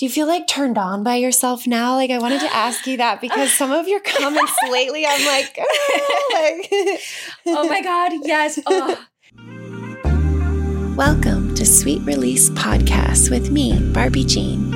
Do you feel like turned on by yourself now? Like I wanted to ask you that because some of your comments lately, I'm like, oh my God, yes. Oh. Welcome to Sweet Release Podcast with me, Barbie Jean.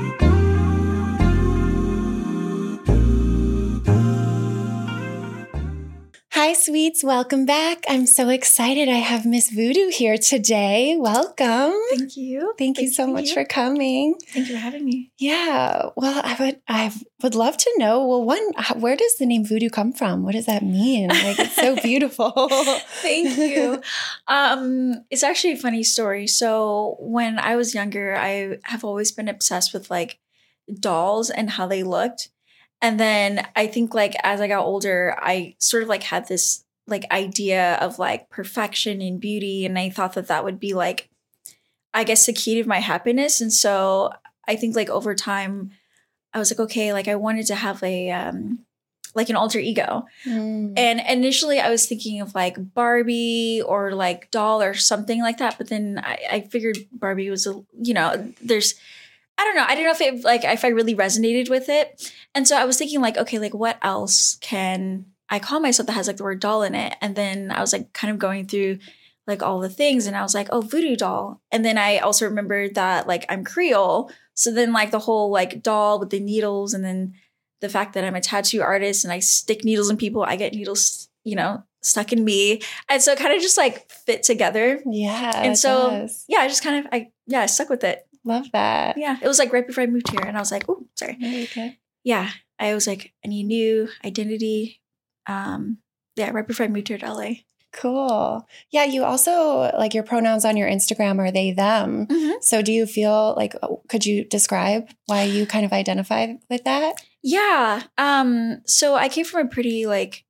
Hi, sweets. Welcome back. I'm so excited. I have Miss Voodoo here today. Welcome. Thank you. Thank you so much for coming. Thank you for having me. Yeah. Well, I would love to know, where does the name Voodoo come from? What does that mean? Like, it's so beautiful. Thank you. It's actually a funny story. So when I was younger, I have always been obsessed with like dolls and how they looked. And then I think like as I got older, I sort of like had this like idea of like perfection and beauty. And I thought that that would be like, I guess, the key to my happiness. And so I think like over time, I was like, okay, like I wanted to have a like an alter ego. And initially I was thinking of like Barbie or like doll or something like that. But then I figured Barbie was, I don't know. I don't know if I really resonated with it. And so I was thinking like, okay, like what else can I call myself that has like the word doll in it? And then I was like kind of going through like all the things and I was like, oh, voodoo doll. And then I also remembered that like I'm Creole. So then like the whole like doll with the needles and then the fact that I'm a tattoo artist and I stick needles in people, I get needles, stuck in me. And so it kind of just like fit together. Yeah. And so, yeah, I just kind of, I stuck with it. Love that. Yeah. It was like right before I moved here and I was like, oh, sorry. Okay. Yeah. I was like, I need new identity. Right before I moved here to LA. Cool. Yeah. You also like your pronouns on your Instagram are they, them. Mm-hmm. So do you feel like, could you describe why you kind of identify with that? Yeah. So I came from a pretty like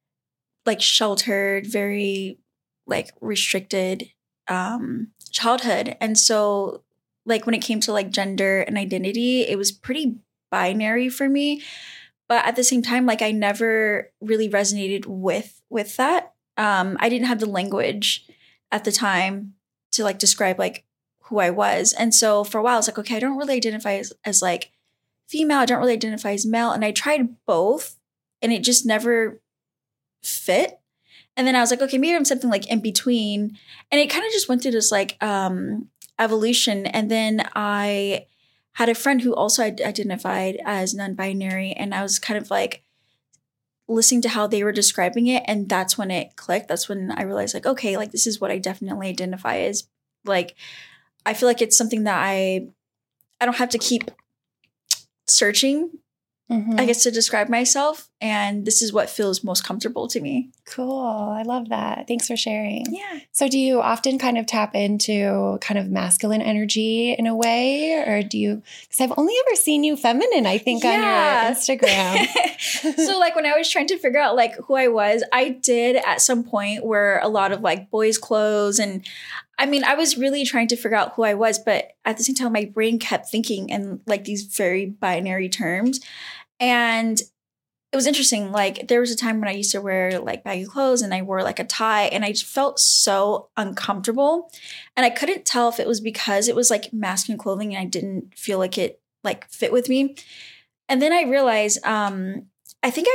sheltered, very like restricted, childhood. And so like when it came to like gender and identity, it was pretty binary for me. But at the same time, like I never really resonated with that. I didn't have the language at the time to like describe like who I was. And so for a while, I was like, okay, I don't really identify as like female. I don't really identify as male. And I tried both and it just never fit. And then I was like, okay, maybe I'm something like in between. And it kind of just went through this like evolution. And then I had a friend who also identified as non-binary. And I was kind of like listening to how they were describing it. And that's when it clicked. That's when I realized like, okay, like this is what I definitely identify as. Like, I feel like it's something that I don't have to keep searching, I guess, to describe myself. And this is what feels most comfortable to me. Cool. I love that. Thanks for sharing. Yeah. So do you often kind of tap into kind of masculine energy in a way? Or do you, because I've only ever seen you feminine, I think, on your Instagram. So like when I was trying to figure out like who I was, I did at some point wear a lot of like boys' clothes. And I mean, I was really trying to figure out who I was, but at the same time, my brain kept thinking in like these very binary terms. And it was interesting. Like there was a time when I used to wear like baggy clothes and I wore like a tie and I just felt so uncomfortable. And I couldn't tell if it was because it was like masculine clothing and I didn't feel like it like fit with me. And then I realized, I think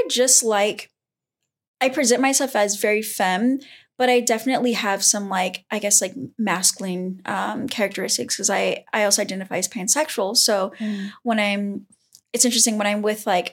I present myself as very femme, but I definitely have some like, I guess like masculine characteristics because I also identify as pansexual. So it's interesting when I'm with like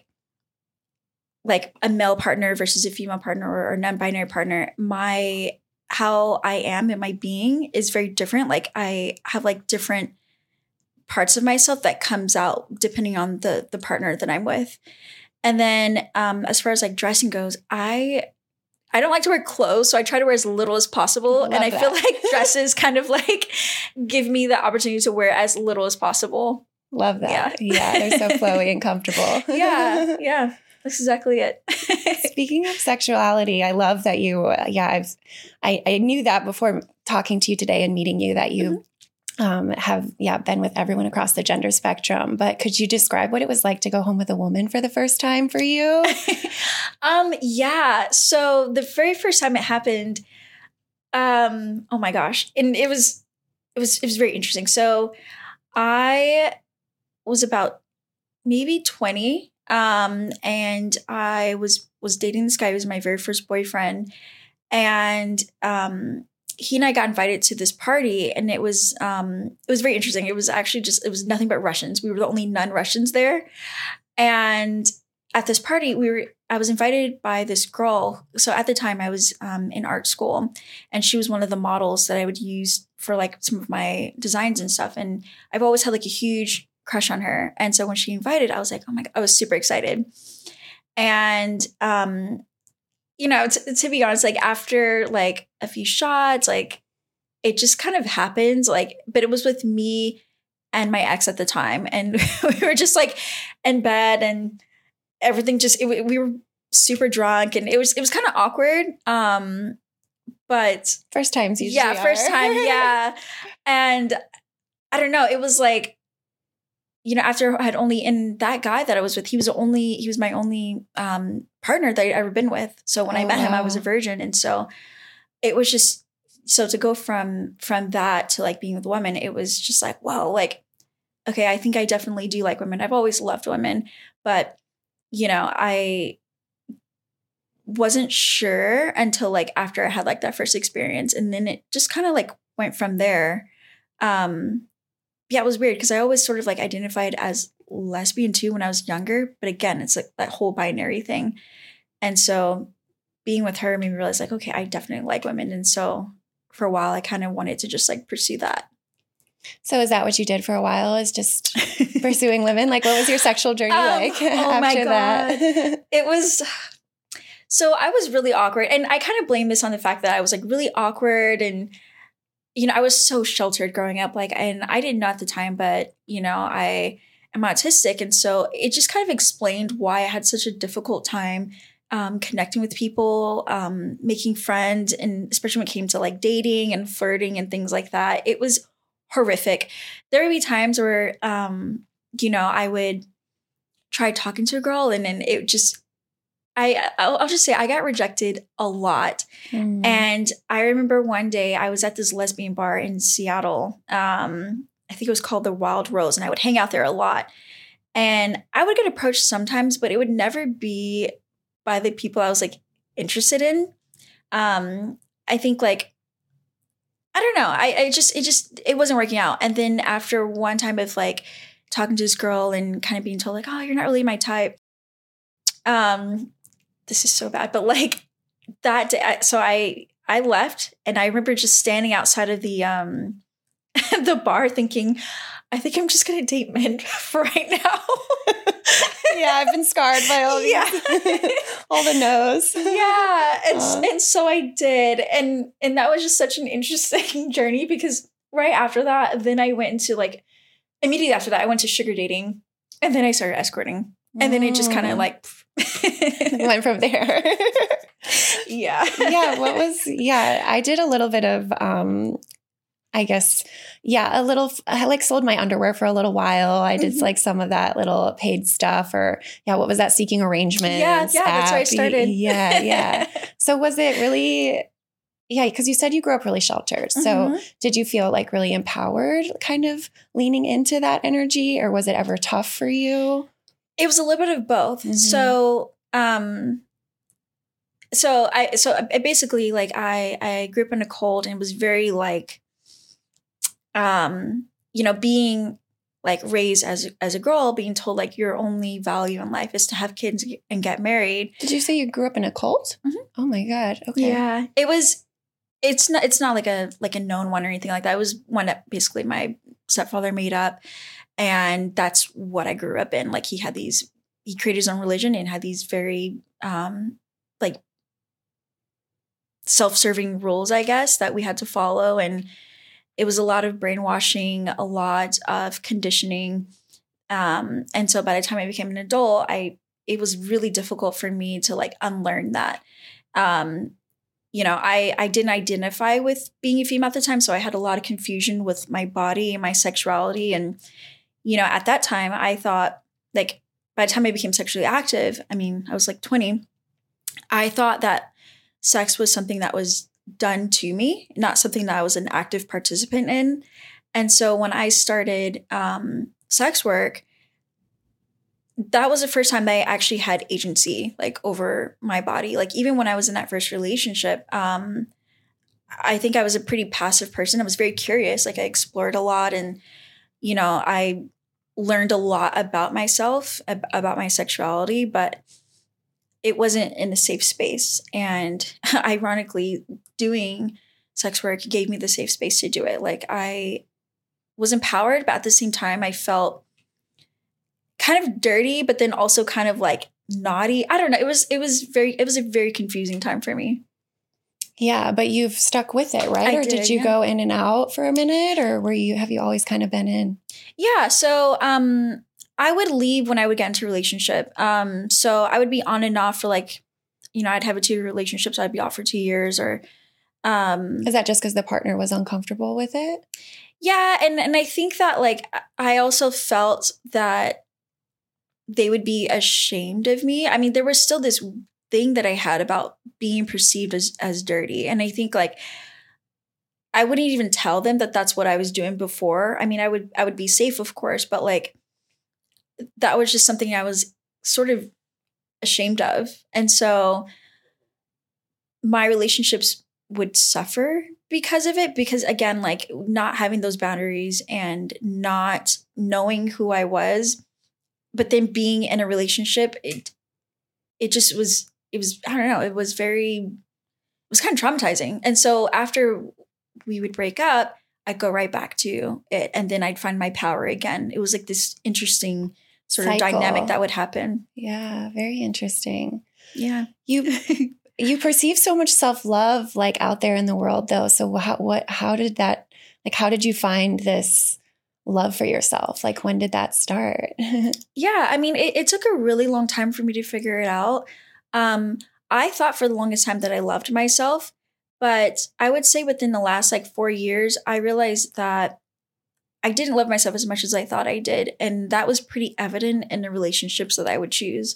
a male partner versus a female partner or non-binary partner, how I am in my being is very different. Like I have like different parts of myself that comes out depending on the partner that I'm with. And then as far as like dressing goes, I don't like to wear clothes, so I try to wear as little as possible. And I feel like dresses kind of like give me the opportunity to wear as little as possible. Love that. Yeah, they're so flowy and comfortable. Yeah. That's exactly it. Speaking of sexuality, I love that you, I knew that before talking to you today and meeting you that you have been with everyone across the gender spectrum. But could you describe what it was like to go home with a woman for the first time for you? Yeah. So the very first time it happened, oh my gosh. And it was very interesting. So I was about maybe 20. And I was dating this guy who was my very first boyfriend. And he and I got invited to this party, and it was very interesting. It was actually it was nothing but Russians. We were the only non-Russians there. And at this party, I was invited by this girl. So at the time I was in art school, and she was one of the models that I would use for like some of my designs and stuff. And I've always had like a huge crush on her. And so when she invited, I was like, oh my God, I was super excited. And, you know, to be honest, like after like a few shots, like it just kind of happened, like, but it was with me and my ex at the time. And we were just like in bed, and everything we were super drunk, and it was kind of awkward. But first times usually yeah, first time. Yeah. And I don't know, it was like, you know, after I had only, and that guy that I was with, he was my only partner that I'd ever been with. So when I met him, I was a virgin. And so it was just, so to go from that to like being with a woman, it was just like, whoa, like, okay, I think I definitely do like women. I've always loved women, but you know, I wasn't sure until like after I had like that first experience. And then it just kind of like went from there. Yeah, it was weird because I always sort of like identified as lesbian too when I was younger. But again, it's like that whole binary thing. And so being with her made me realize like, okay, I definitely like women. And so for a while, I kind of wanted to just like pursue that. So is that what you did for a while, is just pursuing women? Like what was your sexual journey like after that? It was, so I was really awkward. And I kind of blame this on the fact that I was like really awkward, and you know, I was so sheltered growing up, like, and I didn't know at the time, but, you know, I am autistic. And so it just kind of explained why I had such a difficult time connecting with people, making friends, and especially when it came to like dating and flirting and things like that. It was horrific. There would be times where, you know, I would try talking to a girl, and then it just, I'll just say I got rejected a lot. And I remember one day I was at this lesbian bar in Seattle. I think it was called the Wild Rose, and I would hang out there a lot. And I would get approached sometimes, but it would never be by the people I was like interested in. I think like, I don't know. It wasn't working out. And then after one time of like talking to this girl and kind of being told like, oh, you're not really my type. This is so bad, but like that day, so I left, and I remember just standing outside of the the bar thinking, I think I'm just gonna date men for right now. Yeah, I've been scarred by all these, all the no's. Yeah, and so I did, and that was just such an interesting journey, because right after that, then I went into like immediately after that, I went to sugar dating, and then I started escorting, and then it just kind of like went from there. Yeah. I did a little bit of, I guess, I like sold my underwear for a little while. I did like some of that little paid stuff, or what was that, Seeking Arrangements? Yeah, that's where I started. Yeah. So was it really, because you said you grew up really sheltered. So did you feel like really empowered kind of leaning into that energy, or was it ever tough for you? It was a little bit of both. So I basically like I grew up in a cult, and it was very like, you know, being like raised as a girl, being told like your only value in life is to have kids and get married. Did you say you grew up in a cult? Oh my God. Okay. Yeah, it's not like a known one or anything like that. It was one that basically my stepfather made up. And that's what I grew up in. Like he created his own religion and had these very like self-serving rules, I guess, that we had to follow. And it was a lot of brainwashing, a lot of conditioning. And so by the time I became an adult, it was really difficult for me to like unlearn that. You know, I didn't identify with being a female at the time. So I had a lot of confusion with my body and my sexuality. And you know, at that time, I thought, like, by the time I became sexually active, I mean, I was like 20, I thought that sex was something that was done to me, not something that I was an active participant in. And so when I started sex work, that was the first time that I actually had agency like over my body. Like even when I was in that first relationship, I think I was a pretty passive person. I was very curious. Like I explored a lot, and I learned a lot about myself, about my sexuality, but it wasn't in a safe space. And ironically, doing sex work gave me the safe space to do it. Like I was empowered, but at the same time, I felt kind of dirty, but then also kind of like naughty. I don't know. It was a very confusing time for me. Yeah, but you've stuck with it, right? Or did you go in and out for a minute, or have you always kind of been in? Yeah. So I would leave when I would get into a relationship. So I would be on and off for like, I'd have a 2 relationships. I'd be off for 2 years, or is that just because the partner was uncomfortable with it? Yeah. And I think that like I also felt that they would be ashamed of me. I mean, there was still this thing that I had about being perceived as dirty. And I think like I wouldn't even tell them that that's what I was doing before. I mean, I would be safe, of course, but like that was just something I was sort of ashamed of. And so my relationships would suffer because of it, because again, like not having those boundaries and not knowing who I was, but then being in a relationship, it just was, I don't know, it was kind of traumatizing. And so after we would break up, I'd go right back to it, and then I'd find my power again. It was like this interesting sort of dynamic that would happen. Yeah, very interesting. Yeah. You perceive so much self-love like out there in the world though. So how did you find this love for yourself? Like when did that start? Yeah, I mean, it took a really long time for me to figure it out. I thought for the longest time that I loved myself, but I would say within the last like 4 years, I realized that I didn't love myself as much as I thought I did. And that was pretty evident in the relationships that I would choose.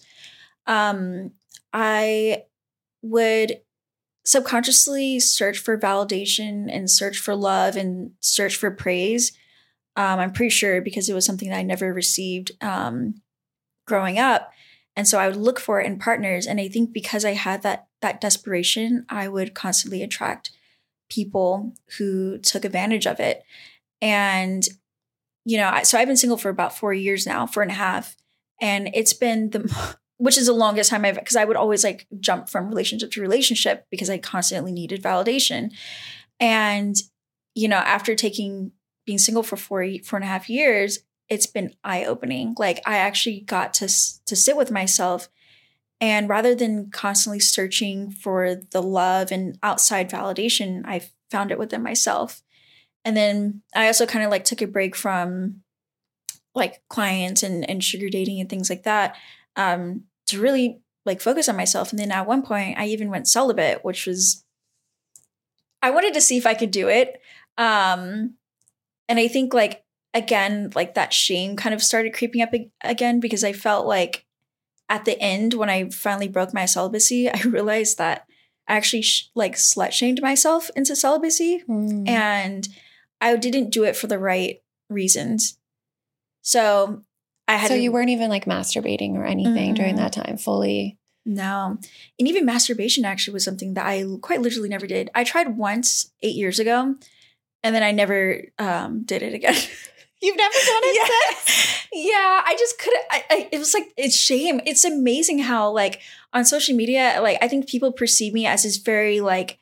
I would subconsciously search for validation and search for love and search for praise. I'm pretty sure because it was something that I never received growing up. And so I would look for it in partners. And I think because I had that desperation, I would constantly attract people who took advantage of it. And, so I've been single for about 4 years now, 4.5. And it's been which is the longest time because I would always like jump from relationship to relationship because I constantly needed validation. And, after being single for 4.5 years, it's been eye-opening. Like I actually got to sit with myself, and rather than constantly searching for the love and outside validation, I found it within myself. And then I also kind of like took a break from like clients and sugar dating and things like that to really like focus on myself. And then at one point I even went celibate, which was, I wanted to see if I could do it. And I think like, again, like that shame kind of started creeping up again, because I felt like at the end, when I finally broke my celibacy, I realized that I actually like slut shamed myself into celibacy. And I didn't do it for the right reasons. So So you weren't even like masturbating or anything during that time fully? No. And even masturbation actually was something that I quite literally never did. I tried once 8 years ago, and then I never did it again. You've never done it since? Yeah, I just couldn't. It was like, it's shame. It's amazing how like on social media, like I think people perceive me as this very like,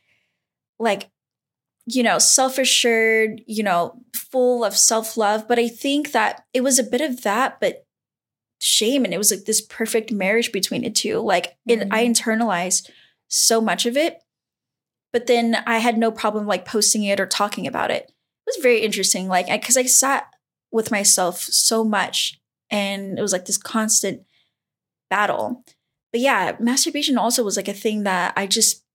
self-assured, full of self-love. But I think that it was a bit of that, but shame. And it was like this perfect marriage between the two. Like I internalized so much of it, but then I had no problem like posting it or talking about it. It was very interesting. Like, because I sat with myself so much, and it was like this constant battle. But yeah, masturbation also was like a thing that I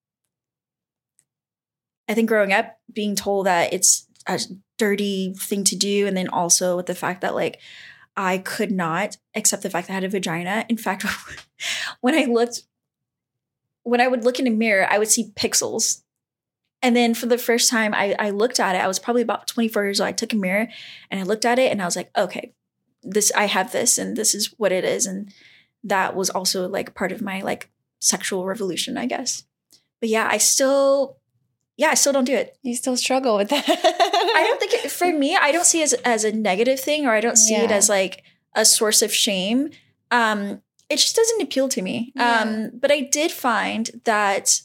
think growing up being told that it's a dirty thing to do. And then also with the fact that like, I could not accept the fact that I had a vagina. In fact, when I would look in a mirror, I would see pixels. And then for the first time I looked at it, I was probably about 24 years old. I took a mirror and I looked at it and I was like, okay, I have this and this is what it is. And that was also like part of my like sexual revolution, I guess. But yeah, I still don't do it. You still struggle with that. I don't think for me, I don't see it as a negative thing, or I don't see it as like a source of shame. It just doesn't appeal to me. Yeah. But I did find that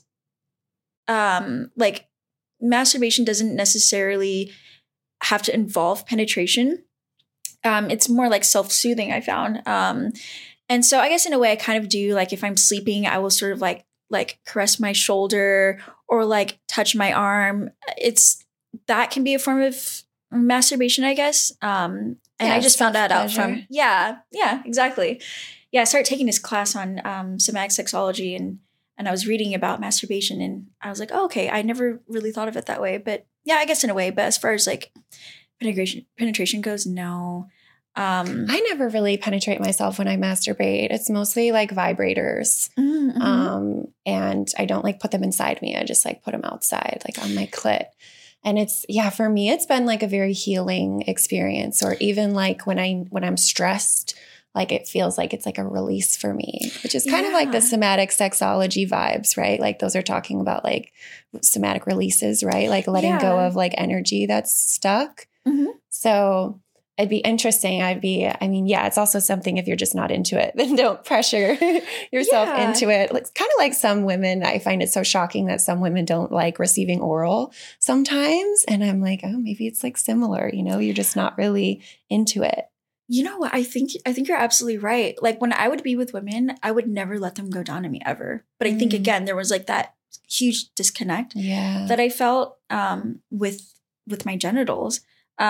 like masturbation doesn't necessarily have to involve penetration. It's more like self-soothing, I found. And so I guess in a way I kind of do, like if I'm sleeping, I will sort of like caress my shoulder or like touch my arm. That can be a form of masturbation, I guess. And I just found that out from, yeah, exactly. Yeah, I started taking this class on somatic sexology and I was reading about masturbation and I was like, oh, okay, I never really thought of it that way. But yeah, I guess in a way. But as far as like penetration goes, no. I never really penetrate myself when I masturbate. It's mostly like vibrators. Mm-hmm. And I don't like put them inside me. I just like put them outside, like on my clit. And for me, it's been like a very healing experience. Or even like when I'm stressed, like it feels like it's like a release for me, which is kind of like the somatic sexology vibes, right? Like those are talking about like somatic releases, right? Like letting go of like energy that's stuck. Mm-hmm. So it'd be interesting. It's also something if you're just not into it, then don't pressure yourself into it. It's kind of like some women, I find it so shocking that some women don't like receiving oral sometimes. And I'm like, oh, maybe it's like similar, you're just not really into it. You know what? I think you're absolutely right. Like when I would be with women, I would never let them go down to me ever. But I think again, there was like that huge disconnect that I felt with my genitals.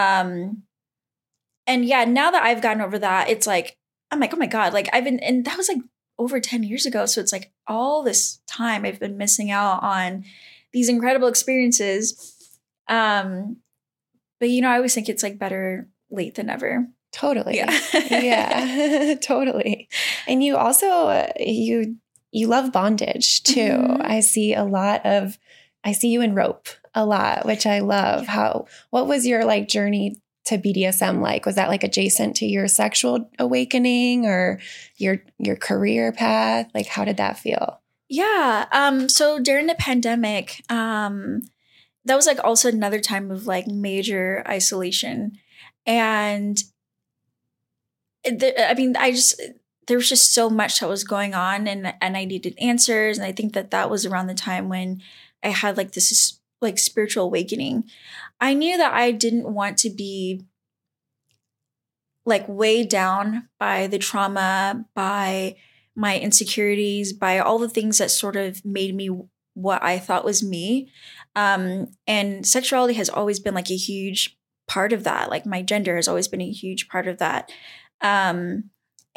And yeah, now that I've gotten over that, it's like, I'm like, oh my God, like and that was like over 10 years ago. So it's like all this time I've been missing out on these incredible experiences. But I always think it's like better late than never. Totally. Yeah. Yeah, totally. And you also, you love bondage too. Mm-hmm. I see you in rope a lot, which I love. What was your like journey to BDSM like? Was that like adjacent to your sexual awakening or your career path? Like, how did that feel? Yeah. So during the pandemic, that was like also another time of like major isolation. And there was just so much that was going on and I needed answers. And I think that was around the time when I had like this like spiritual awakening. I knew that I didn't want to be like weighed down by the trauma, by my insecurities, by all the things that sort of made me what I thought was me. And sexuality has always been like a huge part of that. Like my gender has always been a huge part of that. And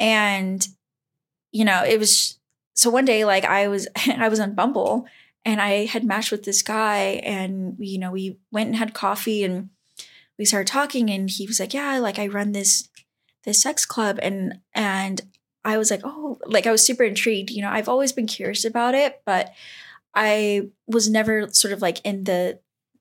it was, so one day, like I was on Bumble and I had matched with this guy and, we went and had coffee and we started talking and he was like, yeah, like I run this sex club. And I was like, oh, like I was super intrigued. I've always been curious about it, but I was never sort of like in the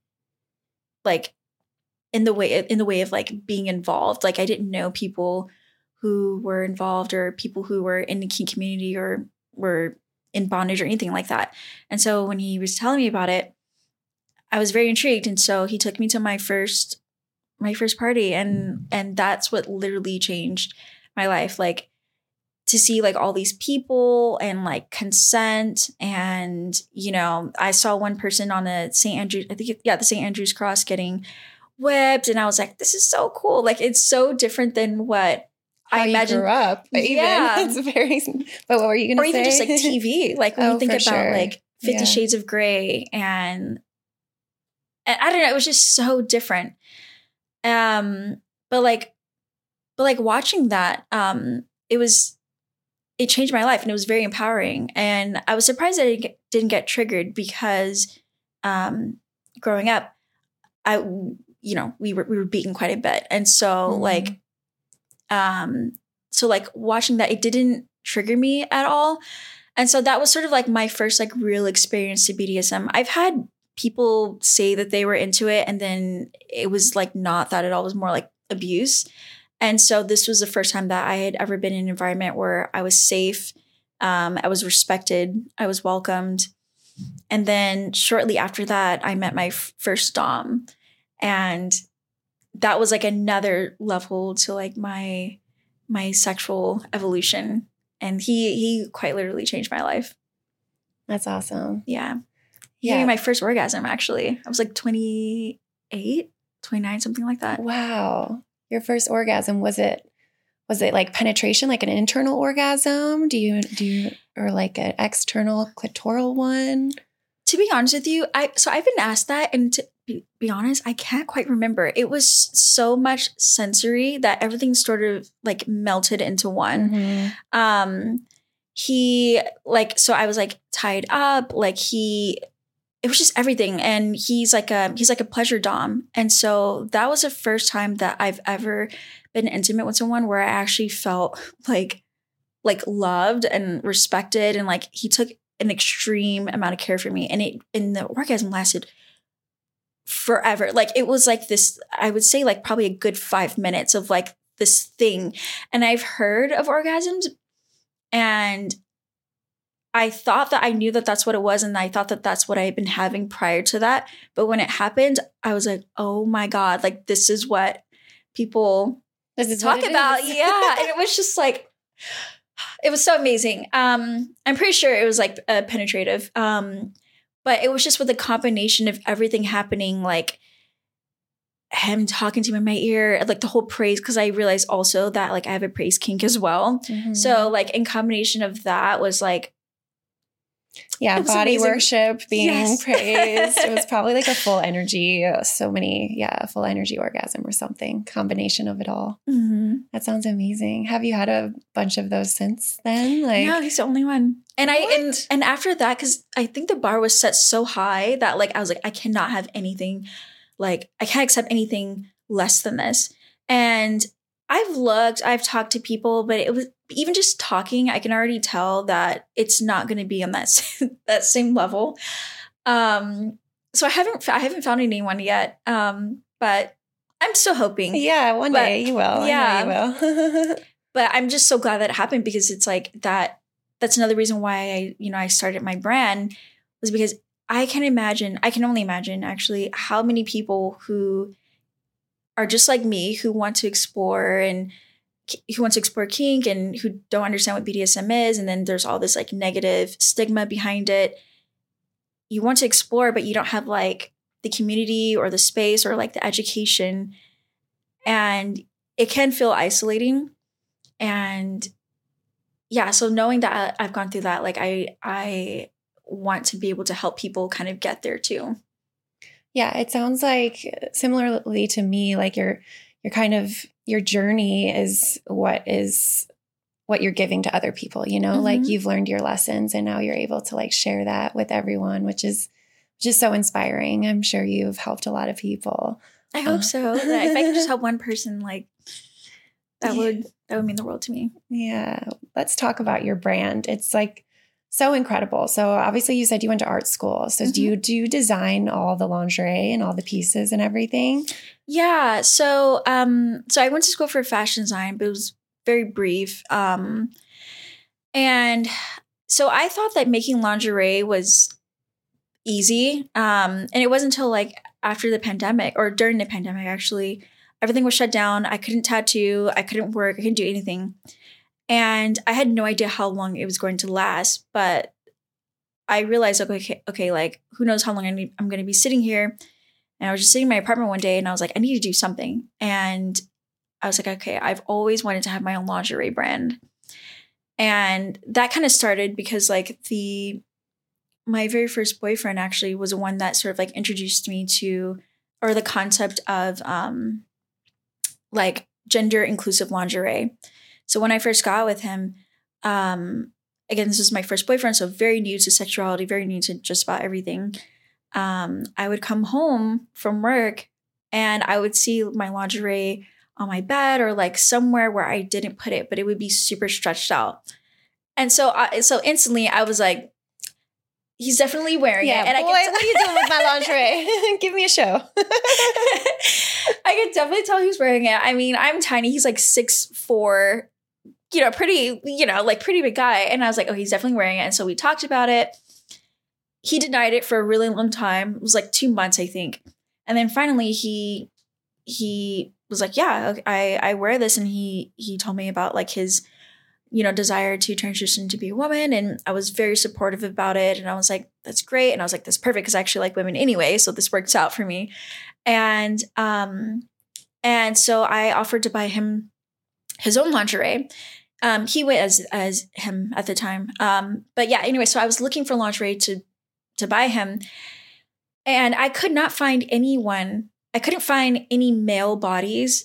way of like being involved. Like I didn't know people who were involved or people who were in the kink community or were in bondage or anything like that. And so when he was telling me about it, I was very intrigued. And so he took me to my first party and that's what literally changed my life. Like to see like all these people and like consent. And, I saw one person on the St. Andrew's cross getting whipped. And I was like, this is so cool. Like, it's so different than what I imagine. Grew up. Yeah. It's very, but what were you going to say? Or even just like TV. Like when you think about sure. like 50 Shades of Grey and I don't know, it was just so different. But like watching that, it changed my life and it was very empowering. And I was surprised that it didn't get triggered because, growing up, we were beaten quite a bit. And so watching that, it didn't trigger me at all. And so that was sort of like my first like real experience to BDSM. I've had people say that they were into it and then it was like not that at all. It was more like abuse. And so this was the first time that I had ever been in an environment where I was safe, I was respected, I was welcomed. And then shortly after that, I met my first dom. And that was like another level to like my sexual evolution. And he quite literally changed my life. That's awesome. Yeah. He gave me my first orgasm, actually. I was like 28, 29, something like that. Wow. Your first orgasm, was it like penetration, like an internal orgasm? Do you or like an external clitoral one? To be honest with you, I've been asked that, and to be honest, I can't quite remember. It was so much sensory that everything sort of like melted into one. Mm-hmm. He like, so I was like tied up, like it was just everything. And he's like a pleasure dom. And so that was the first time that I've ever been intimate with someone where I actually felt like loved and respected. And like he took an extreme amount of care for me. And the orgasm lasted forever. Like it was like this, I would say like probably a good 5 minutes of like this thing. And I've heard of orgasms, and I thought that I knew that that's what it was. And I thought that that's what I had been having prior to that. But when it happened, I was like, oh my God, like this is what people talk about. Yeah. And it was just like, it was so amazing. I'm pretty sure it was like penetrative. But it was just with a combination of everything happening, like him talking to me in my ear, like the whole praise, because I realized also that like I have a praise kink as well. Mm-hmm. So like in combination of that was like, body amazing. Worship, being praised. It was probably like a full energy, full energy orgasm or something, combination of it all. Mm-hmm. That sounds amazing. Have you had a bunch of those since then? Like, no, he's the only one. And and after that, because I think the bar was set so high that like I was like, I cannot have anything, like I can't accept anything less than this. And I've talked to people, but it was even just talking, I can already tell that it's not going to be on that same level. So I haven't found anyone yet. But I'm still hoping. Yeah, one day you will. Yeah, I know you will. But I'm just so glad that it happened, because it's like that's another reason why I started my brand, was because I can only imagine actually how many people who are just like me, who want to explore kink and who don't understand what BDSM is. And then there's all this like negative stigma behind it. You want to explore, but you don't have like the community or the space or like the education. And it can feel isolating. And yeah, so knowing that I've gone through that, like I want to be able to help people kind of get there too. Yeah, it sounds like similarly to me, like your journey is what you're giving to other people, mm-hmm. Like you've learned your lessons and now you're able to like share that with everyone, which is just so inspiring. I'm sure you've helped a lot of people. I hope so. If I can just help one person, like that would mean the world to me. Yeah. Let's talk about your brand. It's like so incredible. So obviously you said you went to art school. So mm-hmm. do you design all the lingerie and all the pieces and everything? Yeah. So I went to school for fashion design, but it was very brief. And so I thought that making lingerie was easy. And it wasn't until like after the pandemic, or during the pandemic, actually, everything was shut down. I couldn't tattoo. I couldn't work. I couldn't do anything. And I had no idea how long it was going to last, but I realized, okay, like who knows how long I'm going to be sitting here. And I was just sitting in my apartment one day and I was like, I need to do something. And I was like, okay, I've always wanted to have my own lingerie brand. And that kind of started because like my very first boyfriend actually was the one that sort of like introduced me to, or the concept of like gender inclusive lingerie. So when I first got with him, again, this was my first boyfriend, so very new to sexuality, very new to just about everything. I would come home from work and I would see my lingerie on my bed or like somewhere where I didn't put it, but it would be super stretched out. And so instantly I was like, he's definitely wearing it. And boy, what are you doing with my lingerie? Give me a show. I could definitely tell he's wearing it. I mean, I'm tiny. He's like 6'4", pretty, like pretty big guy. And I was like, oh, he's definitely wearing it. And so we talked about it. He denied it for a really long time. It was like 2 months, I think. And then finally he was like, yeah, I wear this. And he told me about like his, desire to transition to be a woman. And I was very supportive about it. And I was like, that's great. And I was like, that's perfect because I actually like women anyway. So this works out for me. And so I offered to buy him his own lingerie. He went as him at the time. But yeah, anyway, so I was looking for lingerie to buy him. And I could not find anyone. I couldn't find any male bodies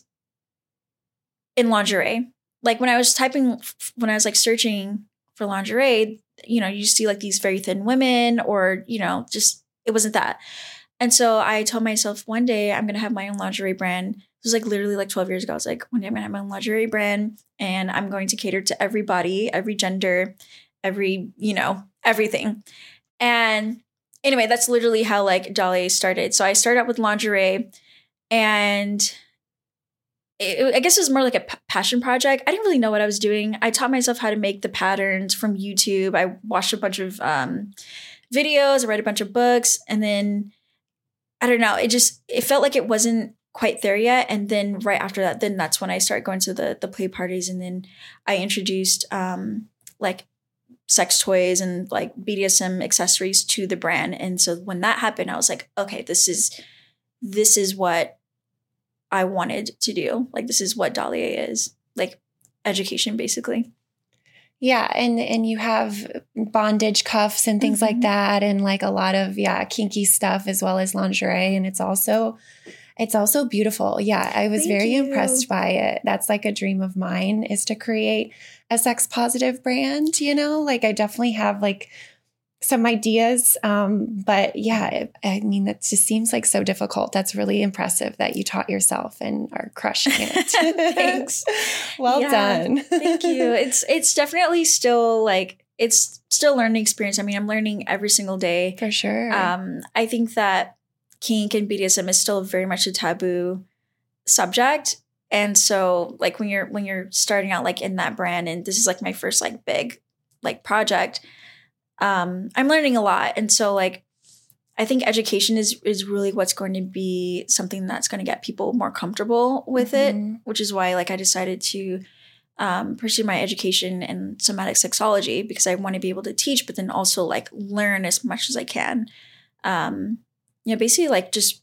in lingerie. Like when I was like searching for lingerie, you see like these very thin women or, just, it wasn't that. And so I told myself one day I'm going to have my own lingerie brand. It was like literally like 12 years ago. I was like, one day I'm going to have my own lingerie brand and I'm going to cater to every body, every gender, every, everything. And anyway, that's literally how like Dalié started. So I started out with lingerie and I guess it was more like a passion project. I didn't really know what I was doing. I taught myself how to make the patterns from YouTube. I watched a bunch of videos. I read a bunch of books. And then, I don't know, it felt like it wasn't quite there yet. And then right after that, then that's when I started going to the play parties. And then I introduced like sex toys and like BDSM accessories to the brand. And so when that happened, I was like, okay, this is what I wanted to do. Like, this is what Dalié is, like education, basically. Yeah. And you have bondage cuffs and things like that. And like a lot of, kinky stuff as well as lingerie. And it's also beautiful. Yeah. I was very impressed by it. That's like a dream of mine is to create a sex positive brand, like I definitely have like some ideas. But yeah, I mean, that just seems like so difficult. That's really impressive that you taught yourself and are crushing it. Thanks. Well done. Thank you. It's definitely still like, it's still a learning experience. I mean, I'm learning every single day. For sure. I think that kink and BDSM is still very much a taboo subject. And so like when you're starting out like in that brand, and this is like my first like big like project, I'm learning a lot. And so like, I think education is really what's going to be something that's going to get people more comfortable with it, which is why like I decided to pursue my education in somatic sexology, because I want to be able to teach, but then also like learn as much as I can. Basically like just,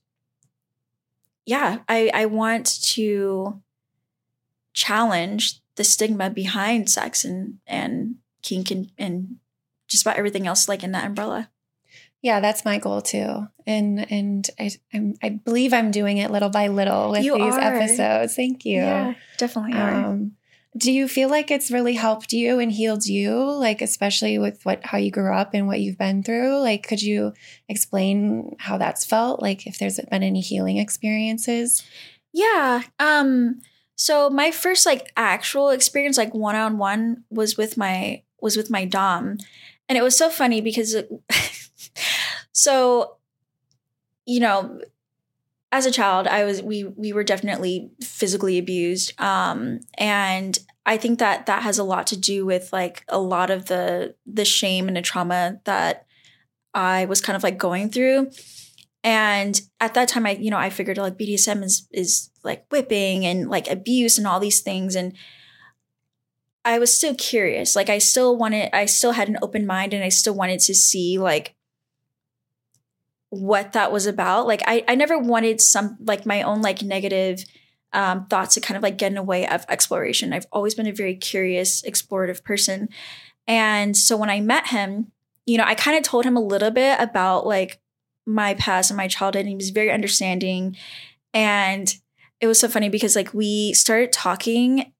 I want to challenge the stigma behind sex and kink and just about everything else like in that umbrella. Yeah, that's my goal too. And I believe I'm doing it little by little with these episodes. Thank you. Yeah, definitely are. Do you feel like it's really helped you and healed you, like especially with how you grew up and what you've been through? Like, could you explain how that's felt? Like if there's been any healing experiences? Yeah. So my first like actual experience, like one-on-one was with my dom. And it was so funny because as a child, we were definitely physically abused. And I think that has a lot to do with like a lot of the shame and the trauma that I was kind of like going through. And at that time, I figured like BDSM is like whipping and like abuse and all these things. And I was still curious. Like I still had an open mind, and I still wanted to see like what that was about. Like I never wanted some like my own like negative thoughts to kind of like get in the way of exploration. I've always been a very curious, explorative person. And so when I met him, I kind of told him a little bit about like my past and my childhood, and he was very understanding. And it was so funny because like we started talking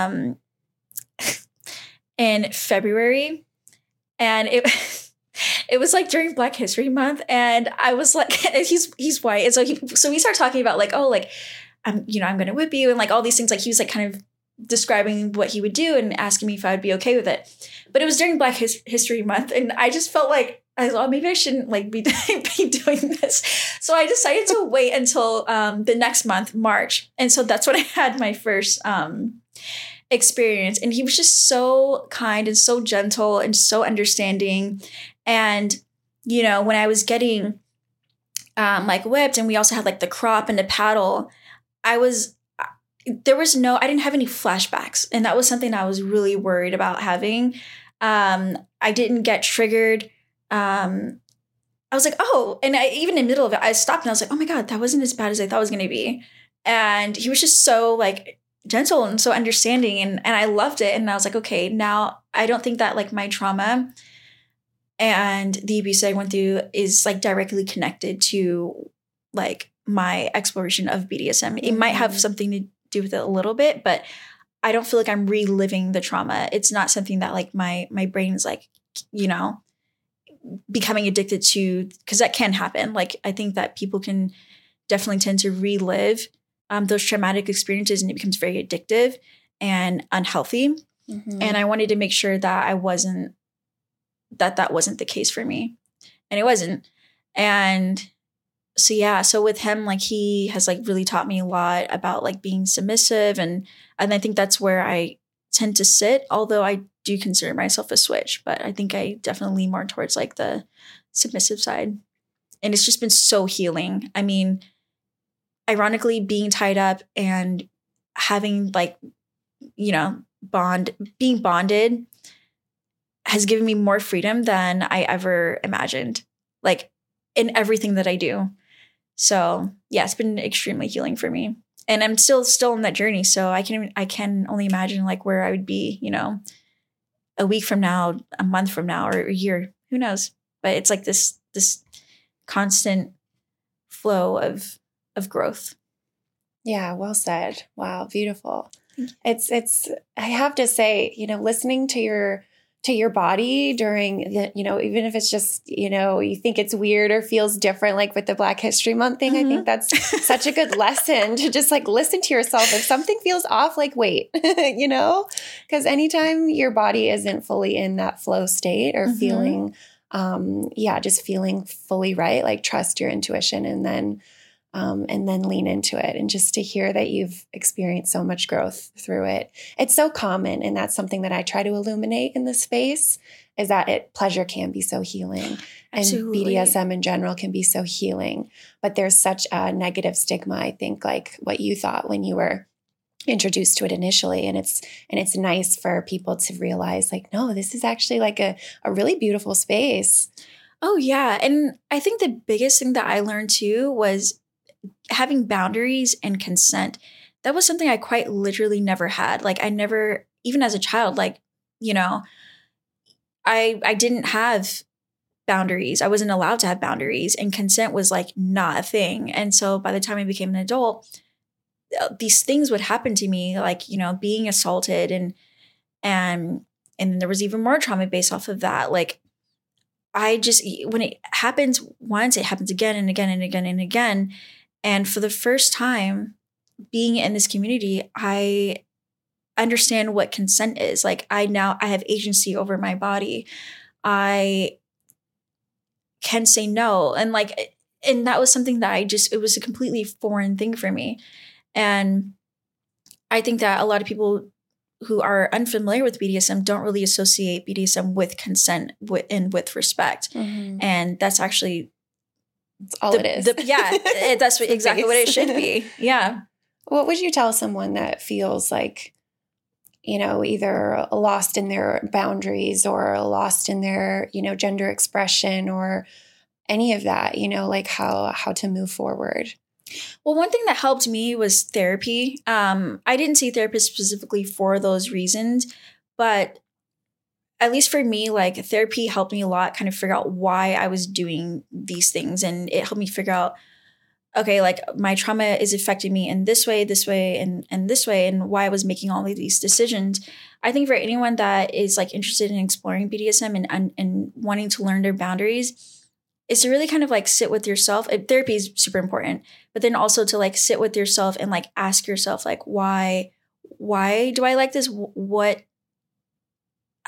in February, and it was like during Black History Month, and I was like, he's white, and so we started talking about like, oh, like I'm gonna whip you, and like all these things. Like he was like kind of describing what he would do and asking me if I would be okay with it. But it was during Black History Month, and I just felt like I thought maybe I shouldn't like be doing this. So I decided to wait until the next month, March. And so that's when I had my first experience. And he was just so kind and so gentle and so understanding. And, you know, when I was getting like whipped, and we also had like the crop and the paddle, I didn't have any flashbacks. And that was something I was really worried about having. I didn't get triggered. I was like, oh, and even in the middle of it, I stopped and I was like, oh my God, that wasn't as bad as I thought it was going to be. And he was just so like gentle and so understanding. And I loved it. And I was like, okay, now I don't think that like my trauma and the abuse that I went through is like directly connected to like my exploration of BDSM. It might have something to do with it a little bit, but I don't feel like I'm reliving the trauma. It's not something that like my brain is like, you know, becoming addicted to, because that can happen. Like, I think that people can definitely tend to relive those traumatic experiences, and it becomes very addictive and unhealthy. Mm-hmm. And I wanted to make sure that that wasn't the case for me. And it wasn't. And so, yeah, so with him, like, he has like really taught me a lot about like being submissive. And I think that's where I tend to sit, although I do consider myself a switch, but I think I definitely lean more towards like the submissive side. And it's just been so healing. I mean, ironically, being tied up and having like, you know, being bonded has given me more freedom than I ever imagined, like in everything that I do. So yeah, it's been extremely healing for me. And I'm still on that journey. So I can only imagine like where I would be, you know, a week from now, a month from now, or a year, who knows? But it's like this constant flow of growth. Yeah, well said. Wow, beautiful. It's I have to say, you know, listening to your body during the, you know, even if it's just, you know, you think it's weird or feels different, like with the Black History Month thing, mm-hmm. I think that's such a good lesson to just like listen to yourself. If something feels off, like wait, you know, because anytime your body isn't fully in that flow state or mm-hmm. feeling, just feeling fully right, like trust your intuition and then lean into it. And just to hear that you've experienced so much growth through it. It's so common. And that's something that I try to illuminate in this space, is that pleasure can be so healing. Absolutely. And BDSM in general can be so healing. But there's such a negative stigma, I think, like what you thought when you were introduced to it initially. And it's nice for people to realize like, no, this is actually like a really beautiful space. Oh, yeah. And I think the biggest thing that I learned too was having boundaries and consent. That was something I quite literally never had. Like I never, even as a child, like, you know, I didn't have boundaries. I wasn't allowed to have boundaries, and consent was like not a thing. And so by the time I became an adult, these things would happen to me, like, you know, being assaulted and then there was even more trauma based off of that. Like when it happens once, it happens again and again and again and again. And for the first time being in this community, I understand what consent is. Like I have agency over my body. I can say no. And that was something that it was a completely foreign thing for me. And I think that a lot of people who are unfamiliar with BDSM don't really associate BDSM with consent and with respect. Mm-hmm. And that's actually all it is. That's exactly what it should be. Yeah. What would you tell someone that feels like, you know, either lost in their boundaries or lost in their, you know, gender expression or any of that, you know, like how to move forward? Well, one thing that helped me was therapy. I didn't see therapists specifically for those reasons, but at least for me, like therapy helped me a lot kind of figure out why I was doing these things. And it helped me figure out, okay, like my trauma is affecting me in this way, and this way, and why I was making all of these decisions. I think for anyone that is like interested in exploring BDSM and wanting to learn their boundaries, is to really kind of like sit with yourself. Therapy is super important, but then also to like sit with yourself and like ask yourself like, why do I like this?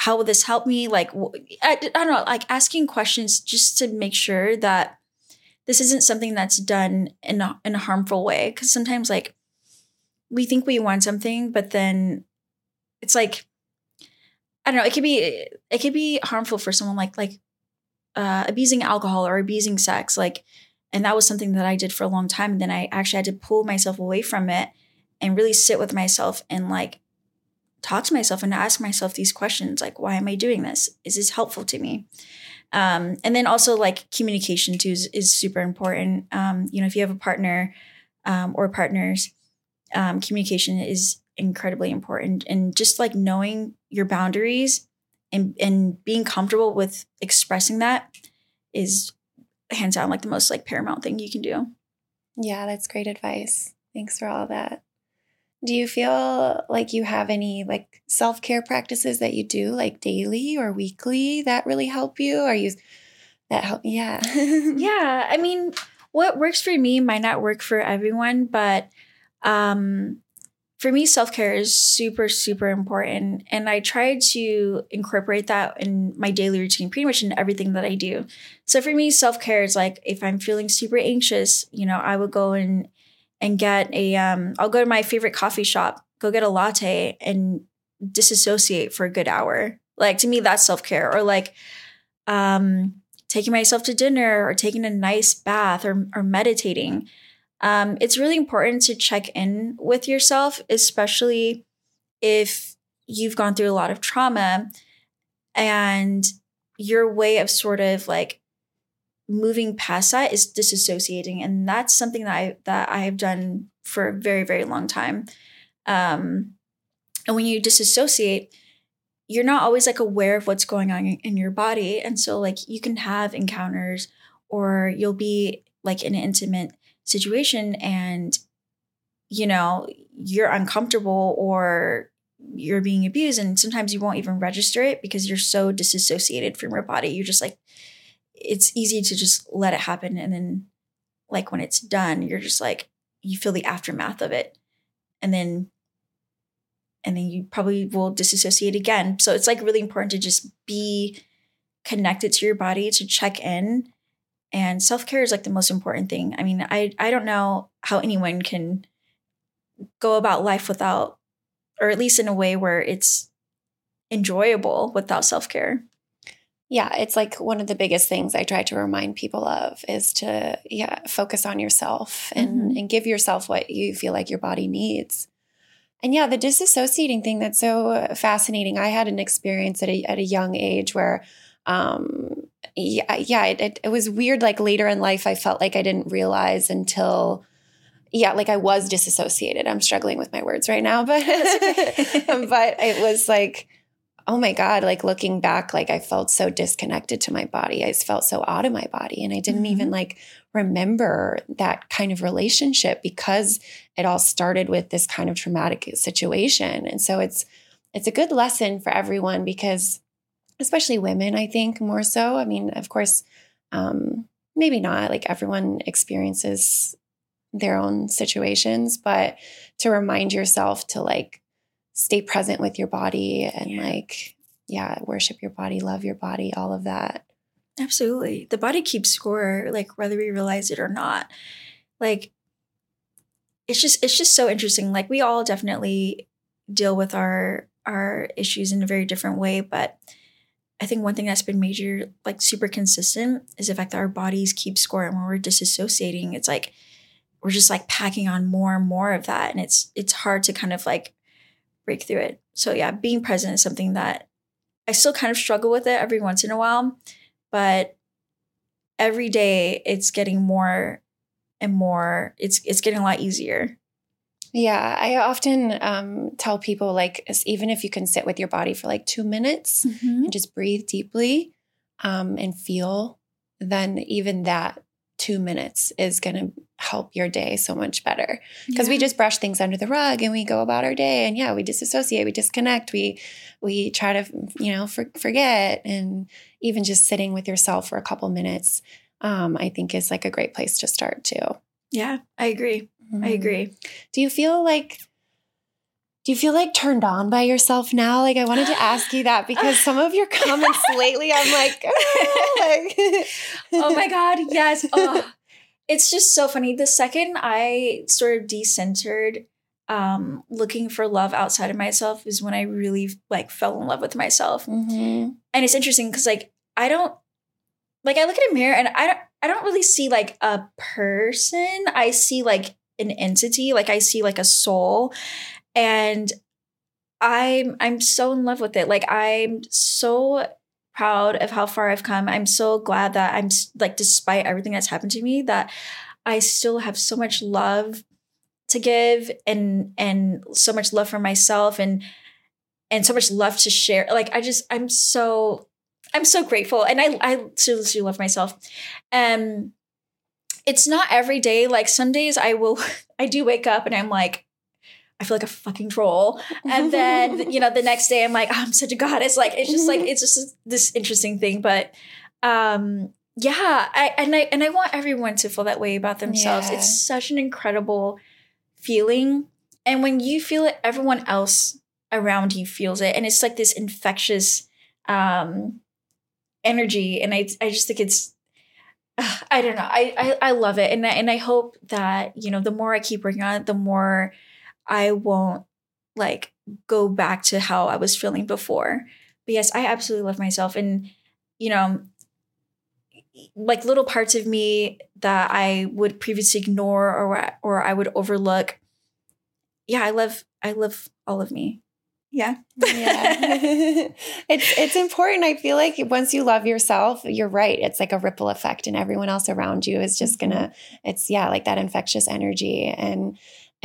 how will this help me? Like, I don't know, like asking questions just to make sure that this isn't something that's done in a harmful way. Because sometimes, like, we think we want something, but then it's like, I don't know, it could be harmful for someone like abusing alcohol or abusing sex. Like, and that was something that I did for a long time. And then I actually had to pull myself away from it and really sit with myself and like talk to myself and ask myself these questions. Like, why am I doing this? Is this helpful to me? And then also like communication too is super important. If you have a partner or partners, communication is incredibly important. And just like knowing your boundaries and being comfortable with expressing that is hands down like the most like paramount thing you can do. Yeah, that's great advice. Thanks for all that. Do you feel like you have any like self-care practices that you do like daily or weekly that really help you? Yeah. Yeah. I mean, what works for me might not work for everyone, but for me, self-care is super, super important. And I try to incorporate that in my daily routine, pretty much in everything that I do. So for me, self-care is like, if I'm feeling super anxious, I would go and get I'll go to my favorite coffee shop, go get a latte and disassociate for a good hour. Like, to me, that's self-care. Or like taking myself to dinner or taking a nice bath or meditating. It's really important to check in with yourself, especially if you've gone through a lot of trauma and your way of sort of like moving past that is disassociating. And that's something that I have done for a very, very long time. And when you disassociate, you're not always like aware of what's going on in your body. And so like you can have encounters or you'll be like in an intimate situation and you're uncomfortable or you're being abused, and sometimes you won't even register it because you're so disassociated from your body. You're just like, it's easy to just let it happen, and then like when it's done, you're just like, you feel the aftermath of it, and then you probably will disassociate again. So it's like really important to just be connected to your body, to check in. And self-care is like the most important thing. I mean, I don't know how anyone can go about life without, or at least in a way where it's enjoyable without self-care. Yeah, it's like one of the biggest things I try to remind people of is to focus on yourself and give yourself what you feel like your body needs. And yeah, the disassociating thing, that's so fascinating. I had an experience at a young age where it was weird. Like later in life, I felt like I didn't realize until, like I was disassociated. I'm struggling with my words right now, but, but it was like, oh my God, like looking back, like I felt so disconnected to my body. I felt so out of my body. And I didn't even like remember that kind of relationship because it all started with this kind of traumatic situation. And so it's a good lesson for everyone because especially women, I think more so. I mean, of course, maybe not like everyone experiences their own situations, but to remind yourself to like stay present with your body and worship your body, love your body, all of that. Absolutely. The body keeps score, like whether we realize it or not. Like it's just so interesting. Like we all definitely deal with our issues in a very different way, but I think one thing that's been major, like super consistent, is the fact that our bodies keep score. And when we're disassociating, it's like we're just like packing on more and more of that. And it's hard to kind of like break through it. So yeah, being present is something that I still kind of struggle with it every once in a while, but every day it's getting more and more, it's getting a lot easier. Yeah, I often tell people like, even if you can sit with your body for like 2 minutes and just breathe deeply and feel, then even that 2 minutes is going to help your day so much better. Because we just brush things under the rug and we go about our day and we disassociate, we disconnect, we try to, forget. And even just sitting with yourself for a couple minutes, I think is like a great place to start too. Yeah, I agree. I agree. Do you feel like Do you feel like turned on by yourself now? Like I wanted to ask you that because some of your comments lately, I'm like, oh my God, yes. Oh, it's just so funny. The second I sort of decentered, looking for love outside of myself is when I really like fell in love with myself. Mm-hmm. And it's interesting because like I look at a mirror and I don't really see like a person. I see like an entity, like I see like a soul. And I'm so in love with it. Like I'm so proud of how far I've come. I'm so glad that I'm like, despite everything that's happened to me, that I still have so much love to give and so much love for myself and so much love to share. Like I'm so grateful. And I seriously love myself. It's not every day. Like some days I do wake up and I'm like, I feel like a fucking troll. And then, the next day I'm like, oh, I'm such a goddess. Like, it's just this interesting thing. But yeah, I want everyone to feel that way about themselves. Yeah. It's such an incredible feeling. And when you feel it, everyone else around you feels it. And it's like this infectious energy. And I just think it's, I don't know. I love it. And I hope that, the more I keep working on it, the more I won't like go back to how I was feeling before. But yes, I absolutely love myself. And, like little parts of me that I would previously ignore or I would overlook. Yeah, I love all of me. Yeah. Yeah. It's important. I feel like once you love yourself, you're right. It's like a ripple effect and everyone else around you is just it's like that infectious energy. And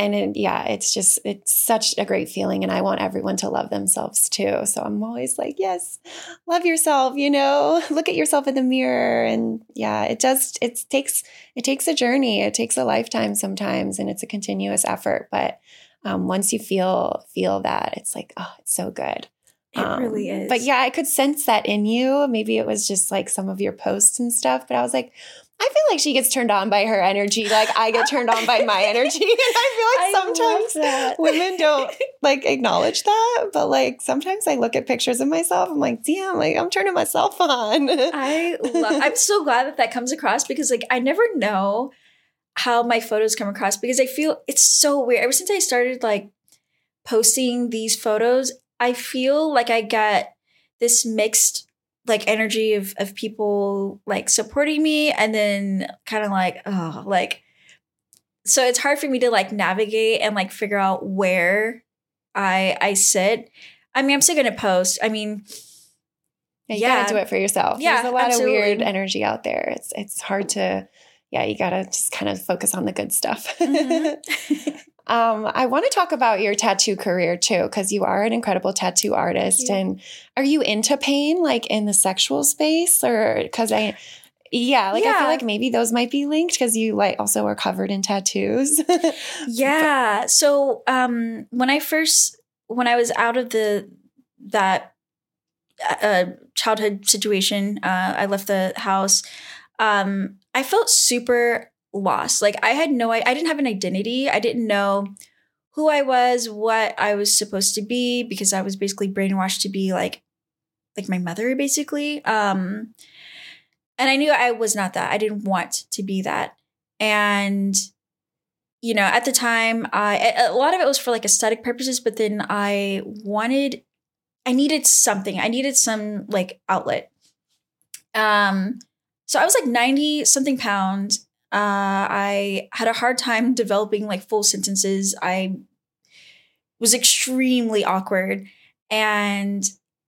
it's such a great feeling. And I want everyone to love themselves too. So I'm always like, yes, love yourself, look at yourself in the mirror. And yeah, it takes a journey. It takes a lifetime sometimes, and it's a continuous effort. But once you feel that, it's like, oh, it's so good. It really is. But yeah, I could sense that in you. Maybe it was just like some of your posts and stuff, but I was like, I feel like she gets turned on by her energy. Like I get turned on by my energy. And I feel like sometimes women don't like acknowledge that. But like sometimes I look at pictures of myself. I'm like, damn, like I'm turning myself on. I'm so glad that comes across because like I never know how my photos come across because I feel it's so weird. Ever since I started like posting these photos, I feel like I get this mixed like energy of people like supporting me and then kind of like, oh, like, so it's hard for me to like navigate and like figure out where I sit. I mean, I'm still going to post. I mean, you gotta do it for yourself. Yeah, there's a lot of weird energy out there. It's hard to, you gotta just kind of focus on the good stuff. Mm-hmm. I want to talk about your tattoo career too, because you are an incredible tattoo artist. And are you into pain, like in the sexual space, or because I feel like maybe those might be linked because you like also are covered in tattoos. Yeah. So when I was out of that childhood situation, I left the house. I felt super lost. Like I didn't have an identity. I didn't know who I was, what I was supposed to be, because I was basically brainwashed to be like my mother, basically. And I knew I was not that. I didn't want to be that. And, at the time, a lot of it was for like aesthetic purposes, but then I needed something. I needed some like outlet. So I was like 90 something pounds. I had a hard time developing like full sentences. I was extremely awkward. And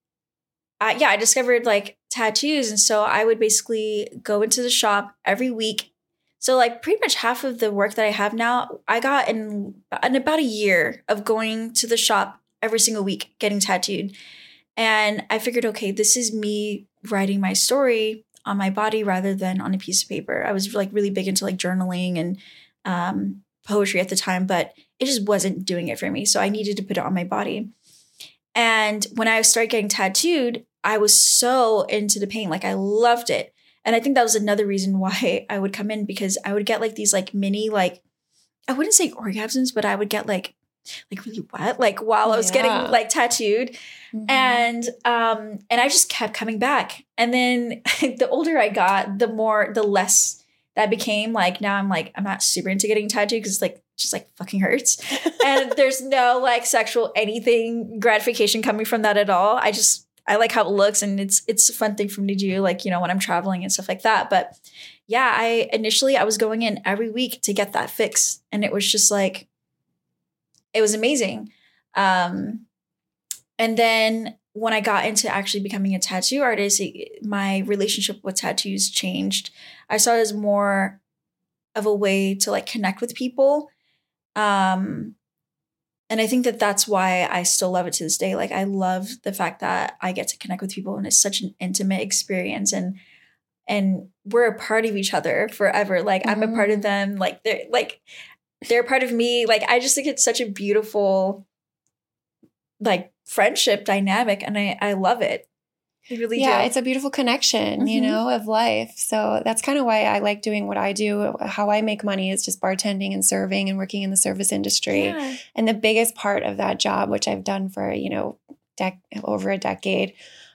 I discovered like tattoos. And so I would basically go into the shop every week. So like pretty much half of the work that I have now, I got in about a year of going to the shop every single week, getting tattooed. And I figured, okay, this is me writing my story on my body rather than on a piece of paper. I was like really big into like journaling and poetry at the time, but it just wasn't doing it for me. So I needed to put it on my body. And when I started getting tattooed, I was so into the pain. Like I loved it. And I think that was another reason why I would come in, because I would get like these like mini, like, I wouldn't say orgasms, but I would get like like really wet, like while I was getting like tattooed. And I just kept coming back. And then the older I got, the less that became. Like now I'm like, I'm not super into getting tattooed because it's like just like fucking hurts. And there's no like sexual anything gratification coming from that at all. I like how it looks, and it's a fun thing for me to do, like, you know, when I'm traveling and stuff like that. But yeah, I was going in every week to get that fix, and it was just like, it was amazing. And then when I got into actually becoming a tattoo artist, my relationship with tattoos changed. I saw it as more of a way to like connect with people. And I think that that's why I still love it to this day. Like, I love the fact that I get to connect with people, and it's such an intimate experience, and we're a part of each other forever. Like, I'm a part of them. Like, they're a part of me. Like, I just think it's such a beautiful, like, friendship dynamic, and I love it. I really do. Yeah, it's a beautiful connection, you know, of life. So that's kind of why I like doing what I do. How I make money is just bartending and serving and working in the service industry. Yeah. And the biggest part of that job, which I've done for, you know, over a decade,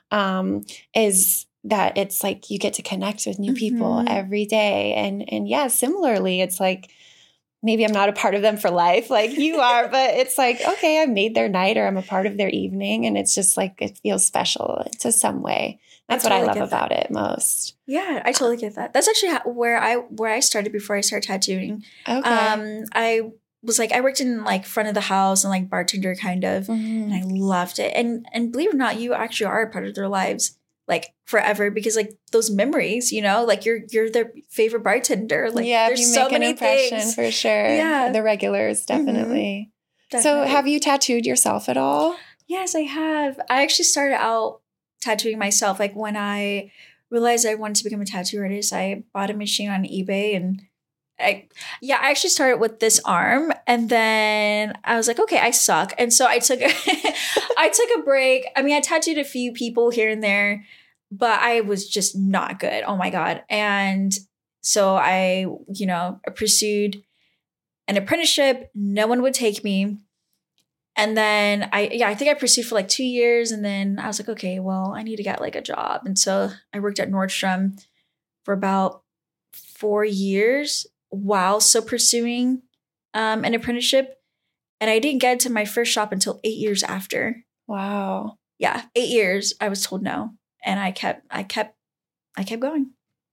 is that it's like you get to connect with new people every day. And yeah, similarly, it's like, maybe I'm not a part of them for life like you are, but it's like, okay, I made their night, or I'm a part of their evening. And it's just like, it feels special to some way. That's what I love about it most. Yeah, I totally get that. That's actually where I started before I started tattooing. Okay. I was like, I worked in like front of the house and like bartender kind of, and I loved it. And believe it or not, you actually are a part of their lives like forever, because like those memories, you know, like you're their favorite bartender. Like, yeah, there's so many things for sure. Yeah, the regulars definitely. So have you tattooed yourself at all? Yes, I have. I actually started out tattooing myself. Like, when I realized I wanted to become a tattoo artist, I bought a machine on eBay, and I actually started with this arm, and then I was like, okay, I suck. And so I took a break. I mean, I tattooed a few people here and there, but I was just not good. Oh my God. And so I, you know, pursued an apprenticeship. No one would take me. And then I think I pursued for like 2 years, and then I was like, okay, well, I need to get like a job. And so I worked at Nordstrom for about 4 years while still pursuing an apprenticeship. And I didn't get to my first shop until 8 years after. Wow. Yeah, 8 years. I was told no. And I kept going.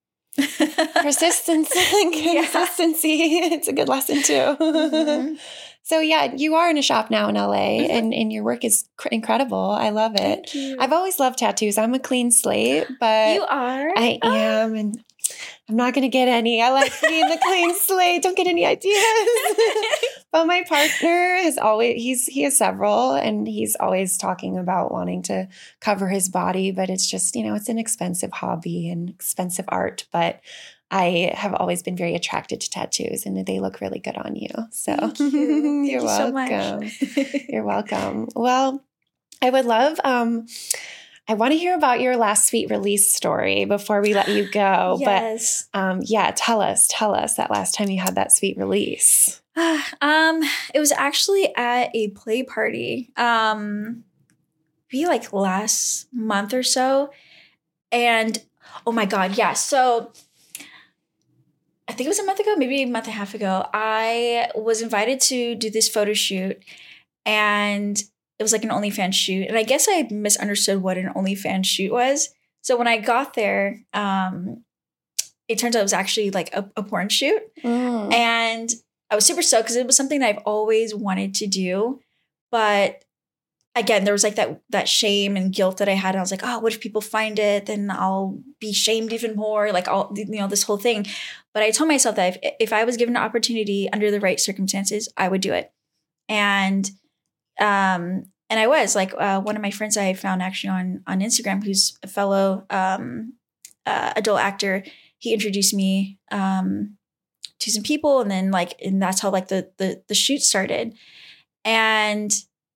Persistence and consistency. It's a good lesson too. So yeah, you are in a shop now in LA, and your work is incredible. I love it. Thank you. I've always loved tattoos. I'm a clean slate, but you are. I am, and I'm not going to get any. I like being the clean slate. Don't get any ideas. But my partner he has several, and he's always talking about wanting to cover his body, but it's just, you know, it's an expensive hobby and expensive art. But I have always been very attracted to tattoos, and they look really good on you. So Thank you. You're welcome. So much. You're welcome. Well, I would love, I want to hear about your last sweet release story before we let you go. Yes. But tell us that last time you had that sweet release. It was actually at a play party, maybe like last month or so. And oh my God, yeah. So I think it was a month ago, maybe a month and a half ago, I was invited to do this photo shoot, and it was like an OnlyFans shoot. And I guess I misunderstood what an OnlyFans shoot was. So when I got there, it turns out it was actually like a porn shoot. And I was super stoked because it was something that I've always wanted to do. But again, there was like that shame and guilt that I had. And I was like, oh, what if people find it? Then I'll be shamed even more, like all, you know, this whole thing. But I told myself that if I was given an opportunity under the right circumstances, I would do it. And I was like, one of my friends I found actually on Instagram, who's a fellow adult actor, he introduced me to some people, and then and that's how like the shoot started. And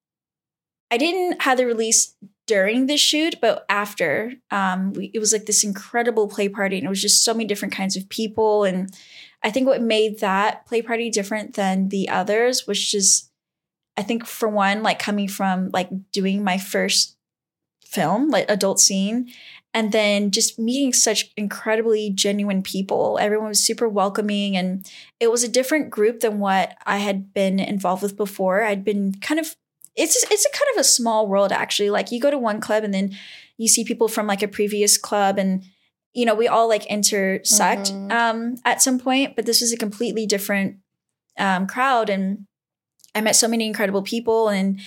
I didn't have the release during the shoot, but after, it was like this incredible play party, and it was just so many different kinds of people. And I think what made that play party different than the others was just I think for one, like coming from like doing my first film, like adult scene, and then just meeting such incredibly genuine people. Everyone was super welcoming, and it was a different group than what I had been involved with before. I'd been kind of, it's a kind of a small world actually. Like you go to one club and then you see people from like a previous club, and you know, we all like intersect at some point, but this was a completely different crowd, and I met so many incredible people, and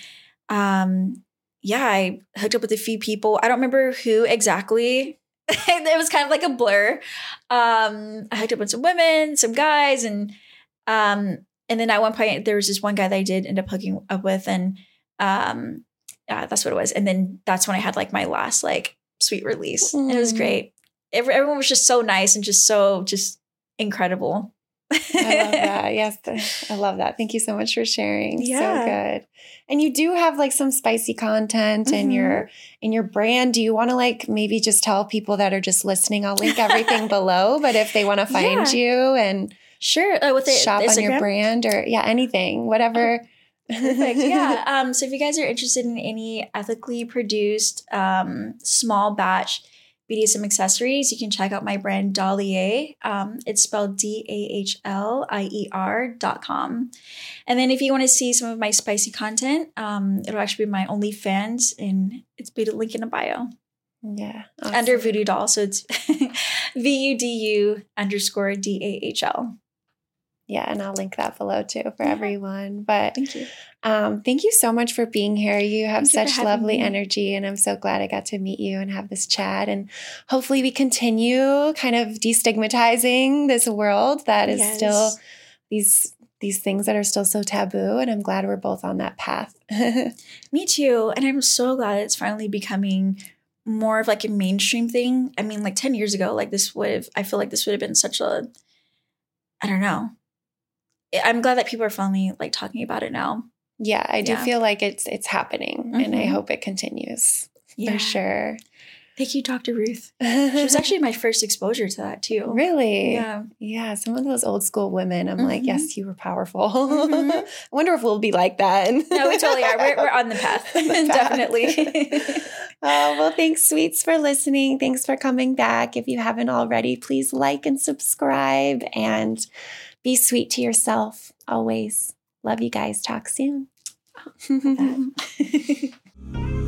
I hooked up with a few people. I don't remember who exactly. It was kind of like a blur. I hooked up with some women, some guys, and then at one point there was this one guy that I did end up hooking up with, and that's what it was. And then that's when I had like my last like sweet release. And it was great. Everyone was just so nice and just incredible. I love that. Yes. I love that. Thank you so much for sharing. Yeah. So good. And you do have like some spicy content in your brand. Do you want to like maybe just tell people that are just listening? I'll link everything below, but if they want to find you and with it, shop Instagram? on your brand or anything, whatever. Perfect. Yeah. So if you guys are interested in any ethically produced small batch BDSM accessories, you can check out my brand Dahlier. It's spelled DAHLIER.com. And then if you want to see some of my spicy content, it'll actually be my OnlyFans, and it's be the link in the bio. Yeah. Awesome. Under Voodoo Doll. So it's VUDU_DAHL. Yeah, and I'll link that below too for everyone. But thank you. Thank you so much for being here. You have Thank you such lovely energy, and I'm so glad I got to meet you and have this chat. And hopefully we continue kind of destigmatizing this world that is still these things that are still so taboo. And I'm glad we're both on that path. Me too. And I'm so glad it's finally becoming more of like a mainstream thing. I mean, like 10 years ago, like I feel like this would have been such a, I don't know. I'm glad that people are finally like talking about it now. Yeah, I do feel like it's happening, and I hope it continues for sure. Thank you, Dr. Ruth. She was actually my first exposure to that too. Really? Yeah. Yeah, some of those old school women, I'm like, yes, you were powerful. I wonder if we'll be like that. No, we totally are. We're on the path. Definitely. Well, thanks, sweets, for listening. Thanks for coming back. If you haven't already, please like and subscribe, and be sweet to yourself always. Love you guys. Talk soon.